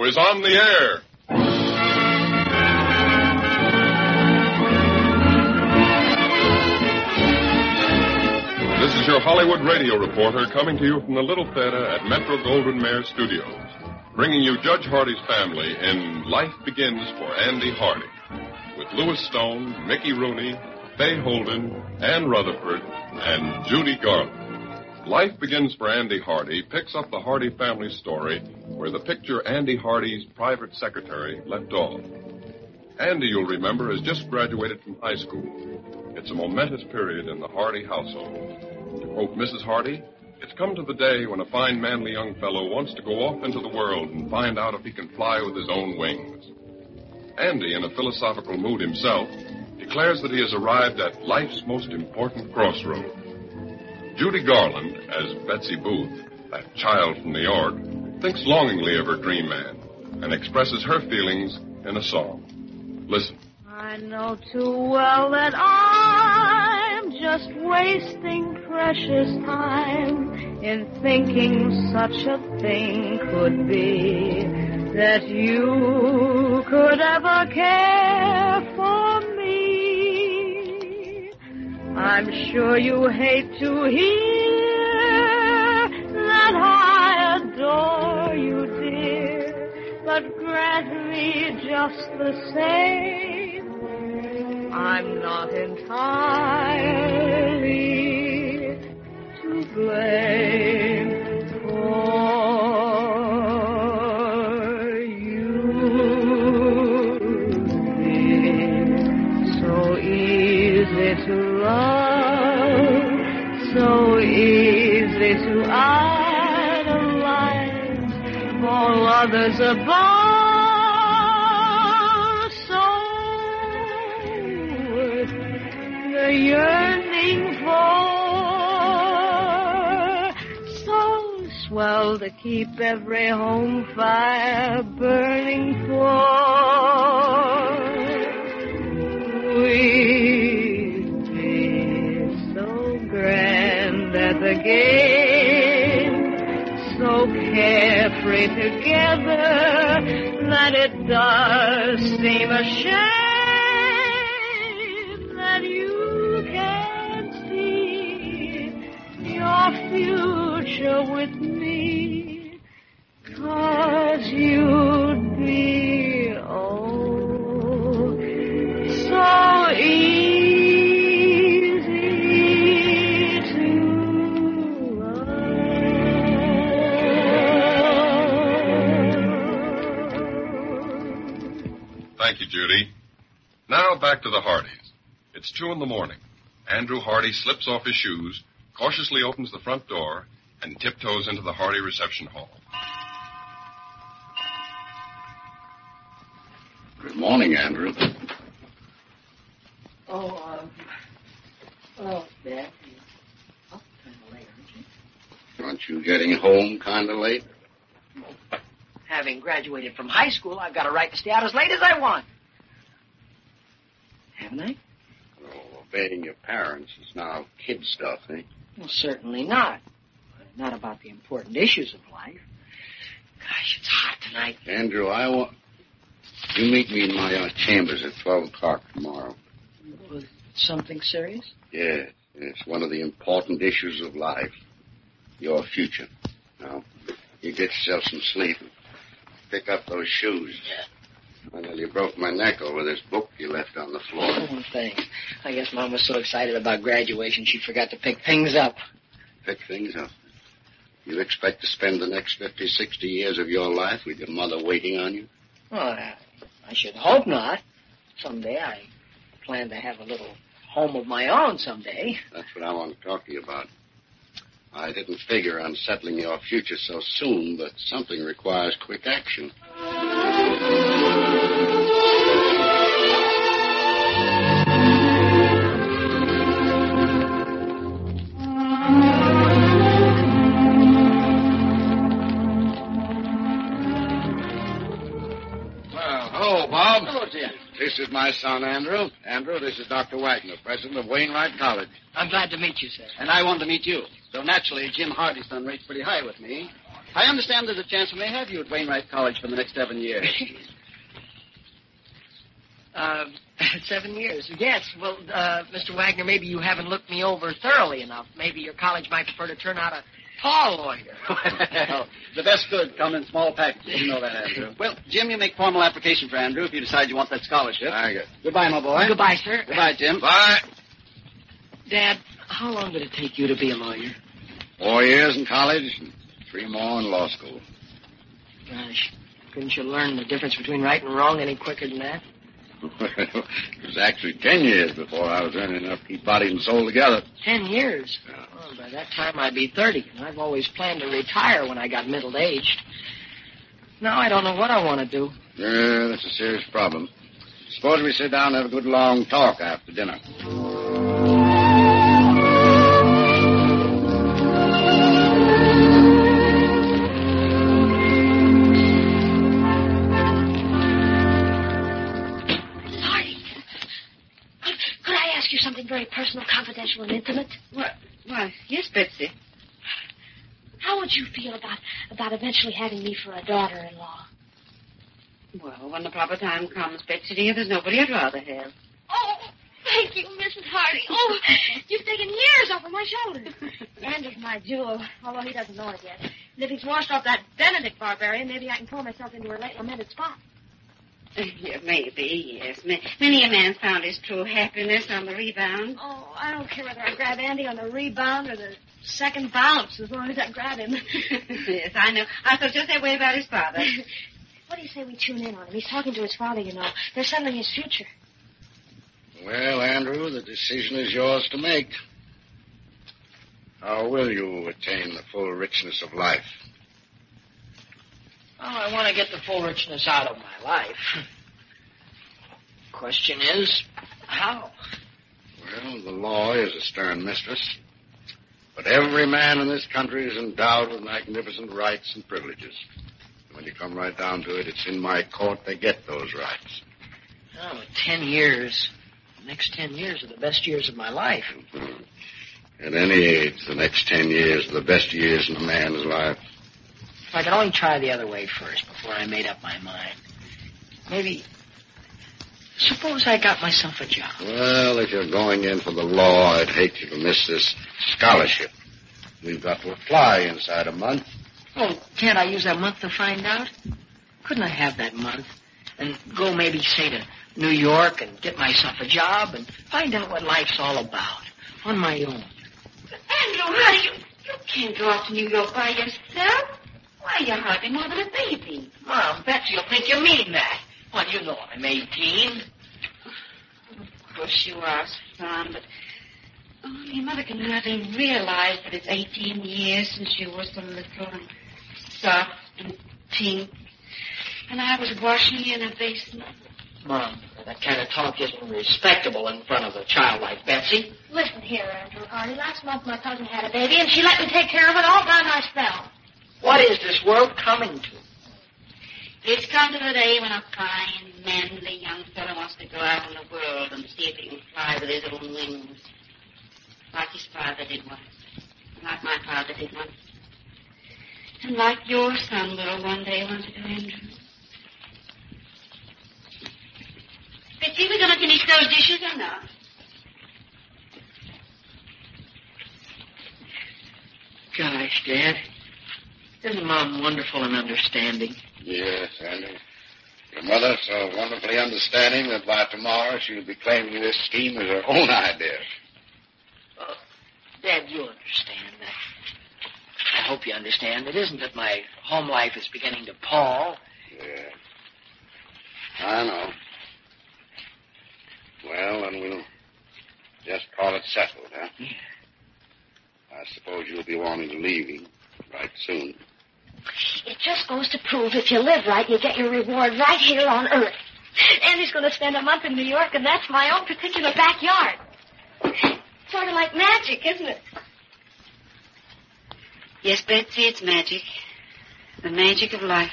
Show is on the air. This is your Hollywood radio reporter coming to you from the Little Theater at Metro-Goldwyn-Mayer Studios, bringing you Judge Hardy's family in Life Begins for Andy Hardy, with Louis Stone, Mickey Rooney, Fay Holden, Ann Rutherford, and Judy Garland. Life Begins for Andy Hardy picks up the Hardy family story where the picture Andy Hardy's private secretary left off. Andy, you'll remember, has just graduated from high school. It's a momentous period in the Hardy household. To quote Mrs. Hardy, it's come to the day when a fine, manly young fellow wants to go off into the world and find out if he can fly with his own wings. Andy, in a philosophical mood himself, declares that he has arrived at life's most important crossroad. Judy Garland, as Betsy Booth, that child from New York, thinks longingly of her dream man and expresses her feelings in a song. Listen. I know too well that I'm just wasting precious time in thinking such a thing could be, that you could ever care for me. I'm sure you hate to hear that I adore you, dear, but grant me just the same, I'm not entirely to blame for you, dear. So easy to love, so easy to idolize, all others above. Yearning for, so swell to keep every home fire burning for. We'd be so grand at the game, so carefree together, that it does seem a shame your future with me, 'cause you'd be, oh, so easy to love. Thank you, Judy. Now back to the Hardys. It's 2 a.m. Andrew Hardy slips off his shoes, cautiously opens the front door, and tiptoes into the Hardy reception hall. Good morning, Andrew. Dad, you're up kind of late, aren't you? Aren't you getting home kind of late? Having graduated from high school, I've got a right to stay out as late as I want. Haven't I? Oh, obeying your parents is now kid stuff, eh? Well, certainly not. Not about the important issues of life. Gosh, it's hot tonight. Andrew, you meet me in my chambers at 12 o'clock tomorrow. Was something serious? Yeah, it's one of the important issues of life. Your future. Now, you get yourself some sleep and pick up those shoes. Yeah. Well, you broke my neck over this book you left on the floor. Oh, thanks. I guess Mom was so excited about graduation she forgot to pick things up. Pick things up? You expect to spend the next 50, 60 years of your life with your mother waiting on you? Well, I should hope not. Someday I plan to have a little home of my own someday. That's what I want to talk to you about. I didn't figure on settling your future so soon, but something requires quick action. Hello, Bob. Hello, Jim. This is my son, Andrew. Andrew, this is Dr. Wagner, president of Wainwright College. I'm glad to meet you, sir. And I want to meet you. So naturally, Jim Hardy's done rates pretty high with me. I understand there's a chance we may have you at Wainwright College for the next 7 years. 7 years. Yes. Well, Mr. Wagner, maybe you haven't looked me over thoroughly enough. Maybe your college might prefer to turn out a tall lawyer. Well, the best good come in small packages. You know that, Andrew. Well, Jim, you make formal application for Andrew if you decide you want that scholarship. Very good. Goodbye, my boy. Goodbye, sir. Goodbye, Jim. Bye. Dad, how long did it take you to be a lawyer? 4 years in college and 3 more in law school. Gosh, couldn't you learn the difference between right and wrong any quicker than that? It was actually 10 years before I was earning enough to keep body and soul together. 10 years? Yeah. Well, by that time I'd be 30, and I've always planned to retire when I got middle-aged. Now I don't know what I want to do. Yeah, that's a serious problem. Suppose we sit down and have a good long talk after dinner. Something very personal, confidential, and intimate. What? Why, yes, Betsy. How would you feel about eventually having me for a daughter-in-law? Well, when the proper time comes, Betsy, dear, there's nobody I'd rather have. Oh, thank you, Mrs. Hardy. Oh, you've taken years off of my shoulders. Andrew's my jewel, although he doesn't know it yet. And if he's washed off that Benedict barbarian, maybe I can pull myself into a late lamented spot. Yeah, maybe, yes. Many a man's found his true happiness on the rebound. Oh, I don't care whether I grab Andy on the rebound or the second bounce, as long as I grab him. Yes, I know. I felt just that way about his father. What do you say we tune in on him? He's talking to his father, you know. They're settling his future. Well, Andrew, the decision is yours to make. How will you attain the full richness of life? Well, I want to get the full richness out of my life. Question is, how? Well, the law is a stern mistress. But every man in this country is endowed with magnificent rights and privileges. And when you come right down to it, it's in my court they get those rights. Oh, 10 years. The next 10 years are the best years of my life. Mm-hmm. At any age, the next 10 years are the best years in a man's life. If I could only try the other way first before I made up my mind. Maybe, suppose I got myself a job. Well, if you're going in for the law, I'd hate you to miss this scholarship. We've got to apply inside a month. Oh, can't I use that month to find out? Couldn't I have that month and go maybe, say, to New York and get myself a job and find out what life's all about on my own? Andrew, honey, you can't go off to New York by yourself. Why, you're hardly more than a baby. Mom, Betsy, you'll think you mean that. Well, you know I'm 18. Of course you are, son, but your mother can hardly realize that it's 18 years since you were so little and soft and pink. And I was washing you in a basin. Mom, that kind of talk isn't respectable in front of a child like Betsy. Listen here, Andrew Hardy. Last month my cousin had a baby, and she let me take care of it all by myself. What is this world coming to? It's come to the day when a fine, manly young fellow wants to go out in the world and see if he can fly with his own wings. Like his father did once. Like my father did once. And like your son will one day want to do, Andrew. Betsy, we going to finish those dishes or not? Gosh, Dad. Isn't Mom wonderful and understanding? Yes, Andrew. Your mother so wonderfully understanding that by tomorrow she'll be claiming this scheme as her own idea. Dad, you understand that. I hope you understand. It isn't that my home life is beginning to pall. Yeah. I know. Well, then we'll just call it settled, huh? Yeah. I suppose you'll be wanting to leave right soon. It just goes to prove if you live right, you get your reward right here on Earth. Andy's going to spend a month in New York, and that's my own particular backyard. Sort of like magic, isn't it? Yes, Betsy, it's magic. The magic of life.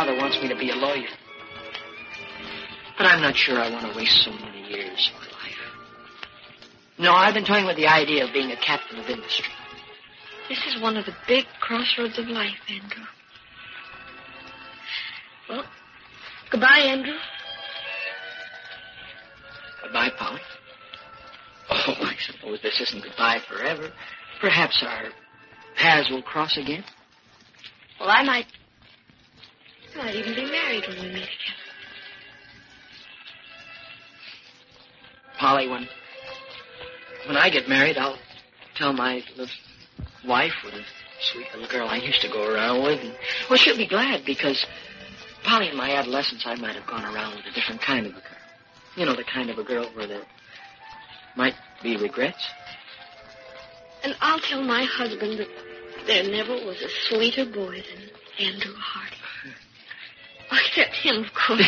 father wants me to be a lawyer. But I'm not sure I want to waste so many years of my life. No, I've been toying with the idea of being a captain of industry. This is one of the big crossroads of life, Andrew. Well, goodbye, Andrew. Goodbye, Polly. Oh, I suppose this isn't goodbye forever. Perhaps our paths will cross again. Well, I might even be married when we meet again. Polly, when I get married, I'll tell my little wife, what a sweet little girl I used to go around with. And, well, she'll be glad because, Polly, in my adolescence, I might have gone around with a different kind of a girl. You know, the kind of a girl where there might be regrets. And I'll tell my husband that there never was a sweeter boy than Andrew Hardy. Except him, of course.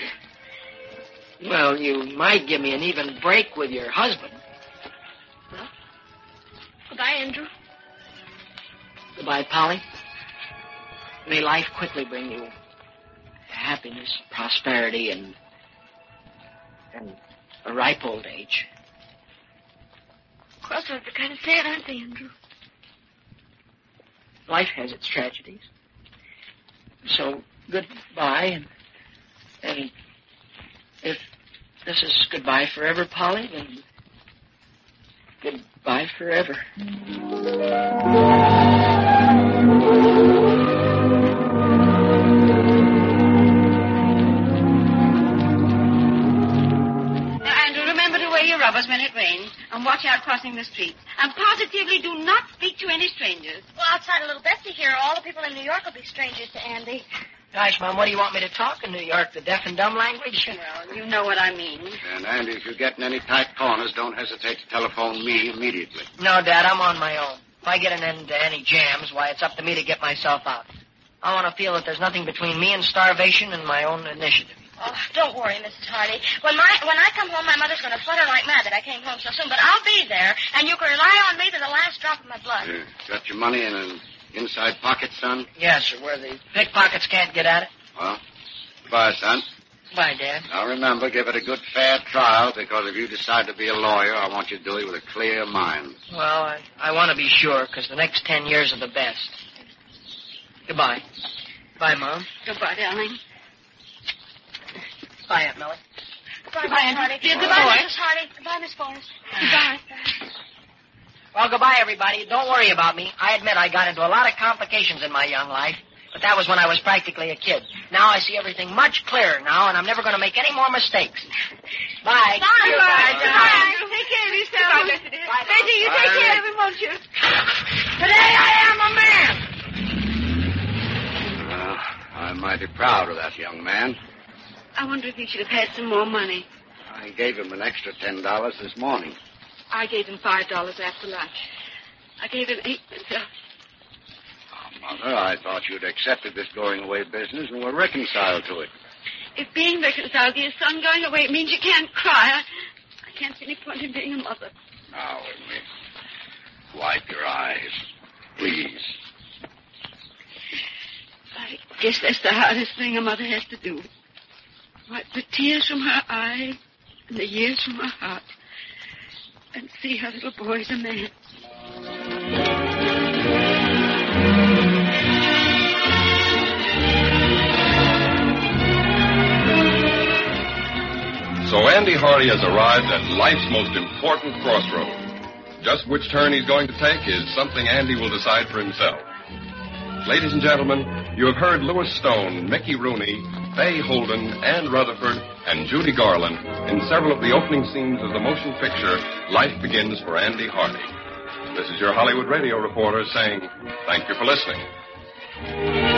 Well, you might give me an even break with your husband. Well, goodbye, Andrew. Goodbye, Polly. May life quickly bring you happiness, prosperity, and a ripe old age. Crossroads are kind of sad, aren't they, Andrew? Life has its tragedies. So, goodbye, and if this is goodbye forever, Polly, then goodbye forever. Rubbers when it rains, and watch out crossing the street. And positively do not speak to any strangers. Well, outside of little Betsy here, all the people in New York will be strangers to Andy. Gosh, Mom, what do you want me to talk in New York? The deaf and dumb language? Well, you know what I mean. And, Andy, if you get in any tight corners, don't hesitate to telephone me immediately. No, Dad, I'm on my own. If I get an end to any jams, why, it's up to me to get myself out. I want to feel that there's nothing between me and starvation and my own initiative. Oh, don't worry, Mrs. Hardy. When I come home, my mother's going to flutter like mad that I came home so soon, but I'll be there, and you can rely on me to the last drop of my blood. Got your money in an inside pocket, son? Yes, sir, where the pickpockets can't get at it. Well, goodbye, son. Bye, Dad. Now, remember, give it a good, fair trial, because if you decide to be a lawyer, I want you to do it with a clear mind. Well, I want to be sure, because the next 10 years are the best. Goodbye. Bye, Mom. Goodbye, darling. Bye, Aunt Millie. Goodbye, Miss Hardy. Goodbye, Mrs. Hardy. Goodbye, Miss Forrest. Goodbye. Well, goodbye, everybody. Don't worry about me. I admit I got into a lot of complications in my young life, but that was when I was practically a kid. Now I see everything much clearer now, and I'm never going to make any more mistakes. Bye. Bye. Bye. Take care of yourself. Bye. Betty, you take care of him, won't you? Today I am a man. Well, I'm mighty proud of that young man. I wonder if he should have had some more money. I gave him an extra $10 this morning. I gave him $5 after lunch. I gave him 8 myself. Oh, Mother, I thought you'd accepted this going-away business and were reconciled to it. If being reconciled to your son going away means you can't cry, I can't see any point in being a mother. Now, Amy, wipe your eyes, please. I guess that's the hardest thing a mother has to do. Wipe the tears from her eyes and the years from her heart and see her little boy's a man. So Andy Hardy has arrived at life's most important crossroad. Just which turn he's going to take is something Andy will decide for himself. Ladies and gentlemen, you have heard Louis Stone, Mickey Rooney, Fay Holden, Ann Rutherford, and Judy Garland in several of the opening scenes of the motion picture Life Begins for Andy Hardy. This is your Hollywood radio reporter saying thank you for listening.